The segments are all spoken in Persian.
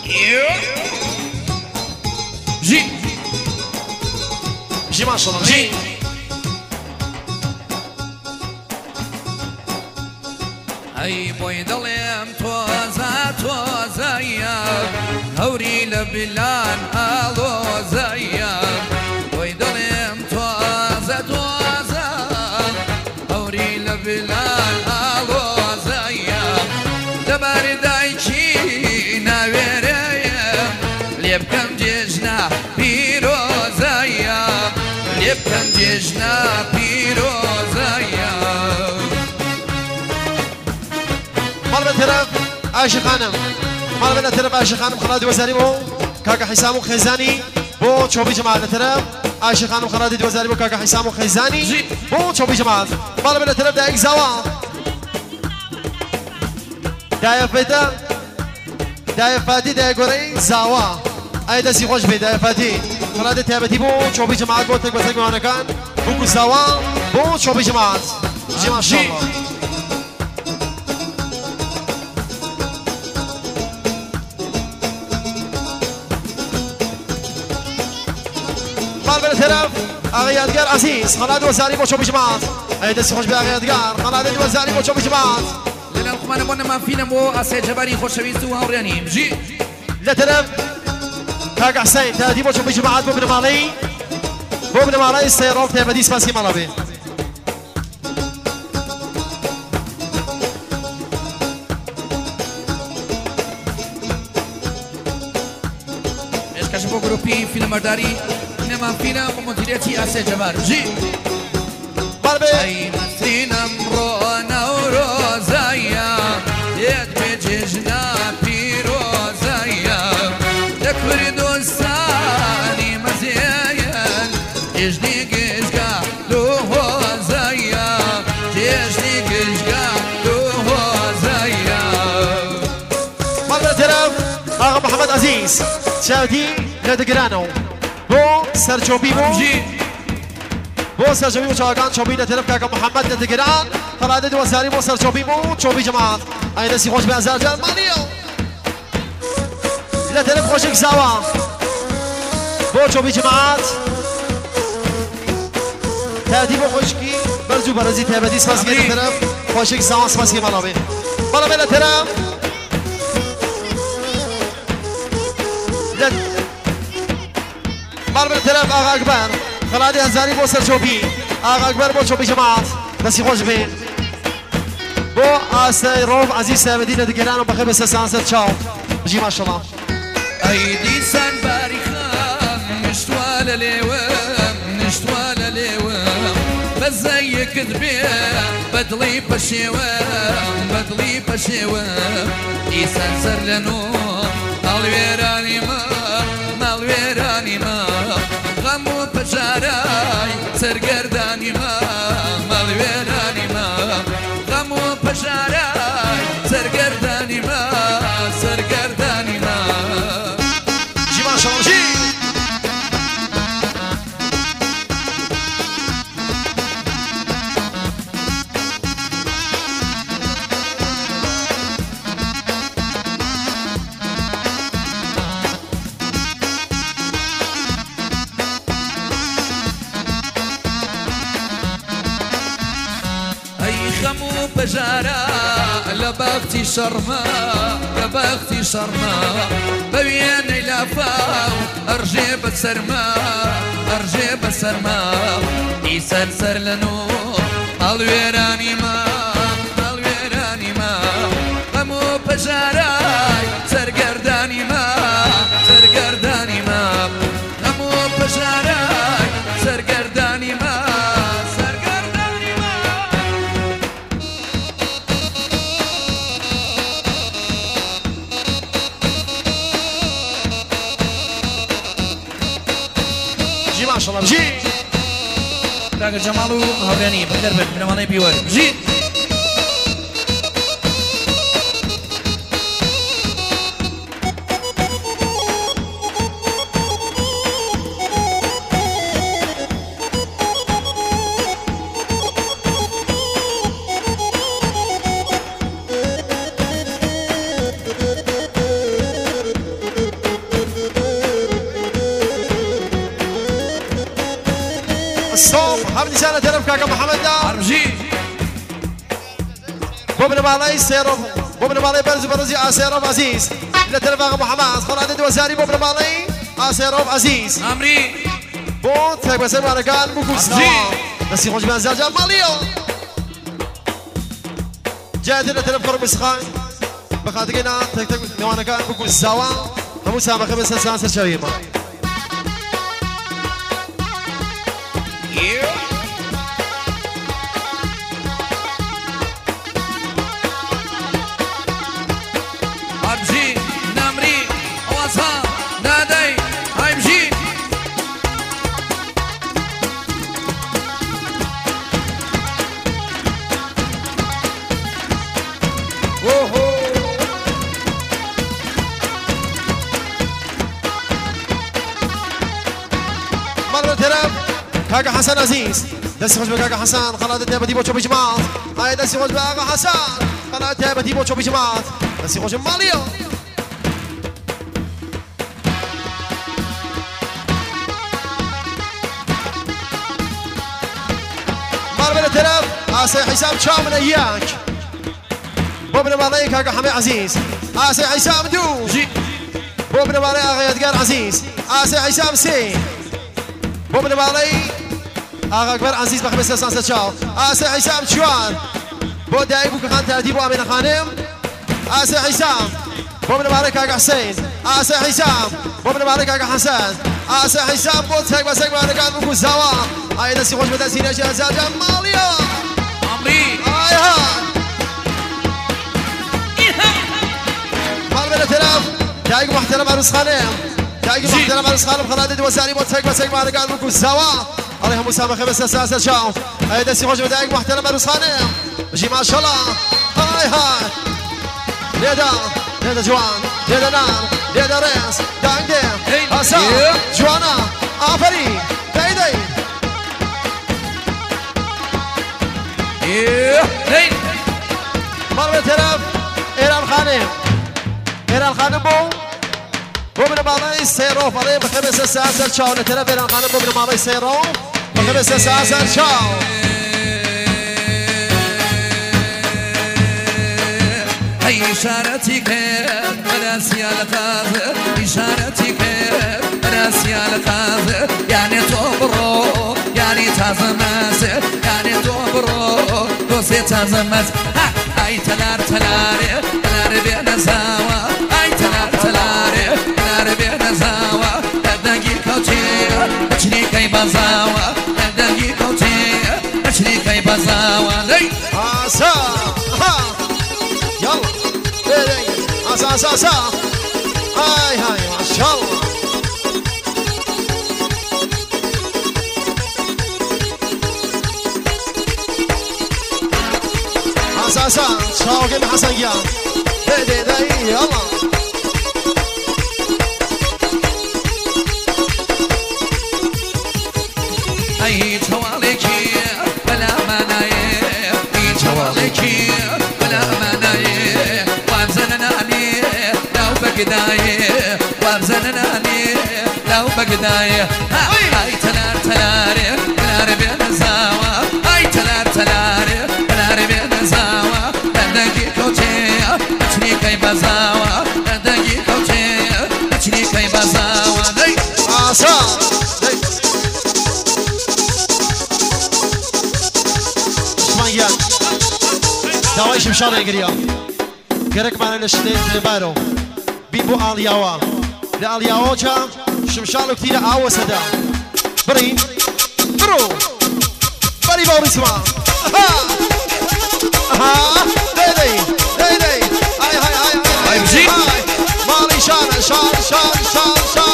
جي ما شاء الله جي اي بوي ظلم توزا يا هوري لبلان الو زيا بوي ظلم توزا هوري لبلان الو زيا دبر دايچي ناويريا ليبكم جيجنا بيروزايا ليبكم جيجنا بيروزايا مرة ترف عايشة خانم مرة ترف عايشة خانم خلادي وزاري بو كاكا حسام وخيزاني بو تشوبي جماعة ترف عايشة خانم خلادي وزاري بو كاكا حسام وخيزاني بو تشوبي جماعة مرة ترف دايك زوا دايا فيتا دايا فاتي دايا قري زوا اي دسي خوش بي دايا فاتي خلادي تابتي بو تشوبي جماعة بو تك بسك معنا كان بو زوا بو تشوبي جماعة جي ما شاء الله بالطرف اغيادگار عزیز خالد وزاری با چوب جماعت ای دست خوش به اغیادگار خالد وزاری با چوب جماعت لنا الخمان بون ما فينا بو اسي جباري خوشويست و هوريانيم جي لطرف كاك حسين تادي با چوب جماعت بو بنمالي بو بنمالي استيروف تبدي سپاسی مالابي ايش كاشبو جروبي فيلم مرداري ما فينا ومديريتي اسي جبار جي بالبي اي مسينا مرونا وروزايا يد بجيجنا بيروزايا تكبر دوستاني مزيان يجني قشقا لوهوزايا يجني قشقا لوهوزايا بالبي طرف اغا محمد عزيز شاودي لدقرانو بو سرچوبی بو سرچوبی بو چاگان چوبی لطرف کاکا محمد لدگران خلاده دوزاری بو سرچوبی بو چوبی جماعت این دستی خوش به ازار جان مانیو لطرف خوشک زوا بو چوبی جماعت تهدی بو خوشکی برزو برزی تهبدی سپاسگی لطرف خوشک زوا سپاسگی مالابی مالابی لطرف بالبر طرف آقا اکبر خلادی هزاری بو سرچوبی آقا اکبر بو چوبی جماعت دستی خوش بین بو آسته روف عزیز سابدی لدگران و بخیر بسر سانسر چاو بجی ماشالله ايدي سان باريخان نشتوال ليوام نشتوال ليوام بزي كذبي بدلي بشيوام بدلي بشيوام إيسان سرلنو الويراني ما الويراني ما غمو بجاراي سرگرداني ما الويراني ما غمو بجاراي سرگرداني ما سرگرداني ما جی ماشالله جی خمو بجارا لبختي شرما لبختي شرما بوين لافاو ارجي بسرما ارجي بسرما يسر سرلنو الويراني ما الويراني ما خمو بجارا سرگرداني ما سرگرداني ما خمو بجارا سرگرداني ما ماشالله جی راجع جمالو هورياني بدر بنمانه بيور جي هم نشانة تلف كاكا محمد دا عربجي بوبن بالي سيروف بوبن بالي برزي سيروف عزيز إلى تلف كاكا محمد خلاد دوزاري بوبن بالي سيروف عزيز عمري بون تاك بسر ماركان بوكو زوا نسي خوش بان زرجان ماليو جاءت إلى تلف قرب سخان بخاطقنا تك تك نوانا كان بوكو زوا همو سامة خمسة سانسر شويمة عربجي نمري واسا نادي عربجي مرة تلف كاكا حسن عزيز دسي خوش بكاكا حسن خلاد تيابا ديبو شو بجماعت هاي دسي خوش بكاكا حسن خلاد تيابا ديبو شو بجماعت دسي خوش ماليو مرة تلف آسي حسام شام من اياك بوبنا مالي كاكا حمي عزيز آسي حسام دو جي بوبنا مالي اغا يدقار عزيز آسي حسام سي بوبنا مالي اغا اكبر عزيز بخمسة سانسة شاو آسي حسام شوان بو دايبو كخان تهديبو امين خانم آسي حسام بوبنا مالي كاكا حسين آسي حسام بوبنا مالي كاكا حسن آسي حسام بو تهك بسك مالي كان بوكو زوا هاي دسي خوش بدسينا شهزاد ماليو عمري هاي هاي مال تلف دايق محترم عروس خانم دايق محترم عروس خانم خلادي وساري بو تهك بسك مالي كان بوكو زوا عليهم مسابقة خمسة ساسة شاو هاي دسي خوش بدايق محترم عروس خانم بجي ما شاء الله هاي هاي ليدا جوان ليدا نام ليدا ريس دايق ديم هسا جوانا آفرين دايداي هين مرة تلف إيران خانم بو من مالي سيروف عليه بخمسة ساسة شاو نتلف إيران خانم بو من مالي سيروف بخمسة ساسة شاو هي إشارتك راسي على قاذر إشارتك راسي على قاذر يعني توبرو يعني تازماس يعني توبرو دوسي تازماس هاي تلار تلاري تلار بين زاوا هاي تلار تلاري تلار بين زاوا تدقي كوتي أشري كي بزاوا تدقي كوتي أشري كي بزاوا لي آسا يلا آسا هاي ما شاء الله آسا شاوقين حسن يا دي يلا أي توالكي بلا منايا أي توالكي بلا منايا وابزنناني لو بقدايا وابزنناني لو بقدايا هاي تلار تلاري تلار بين زاوا هاي تلار تلاري تلار بين زاوا بدقي كوتي أشري كي بزاوا بدقي كوتي أشري كي بزاوا دي آسا شمانيان داوای شمشان اگریا گرک معنی نشته بارو بیبو آلیاوا لآلیاوا جا شمشانو كتير آوا سدا بري برو بري باو بسما ها دي هاي بجي. مالي شان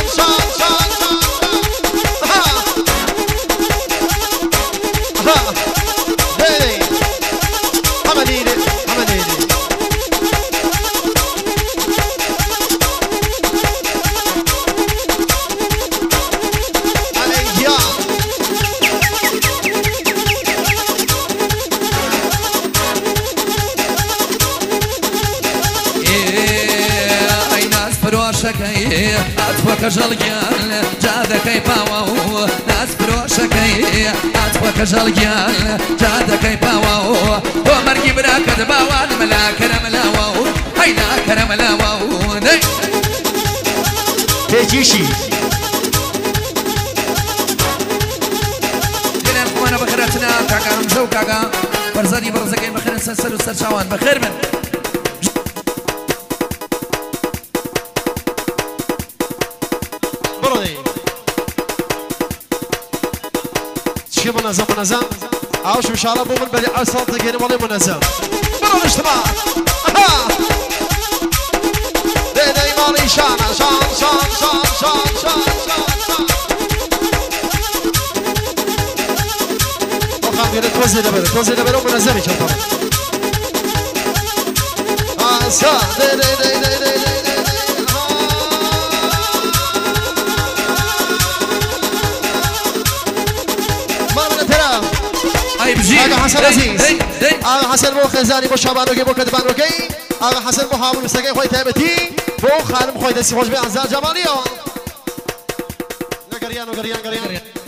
دي حمديني فرۆشەکەی ئاتوەکە ژەڵگیان جادەکەی پاوە و ناز فرۆشەکەی ئاتوەکە ژەڵگیان جادەکەی پاوە و بۆ مەرگی براکەت باوان مەلاکەرە مەلاوە و هەیناکەرە مەلاوە و دەی تێکیشی گەلێن خۆمانە بەخێرەتنە کاکا هەمزە و کاکا بەرزانی بەڕزەکەی بەخێرن سەر و سەر چاوان بەخێر بن شي منظم عاوش ان شاء الله مو من بدي اصلا تجيني والله منظم برا الاجتماع دي مالي شان شان شان شان شان شان شان وخام توزي دبر ومنظم ان شاء الله آقا حسن عزیز آقا حسن بو خزانی بو شابانوگی بو کدبانوگی آقا حسن بو حامل مستقی خوی تایبتی بو خانم خوی دستی خوش بی انزار جمالی ها گریان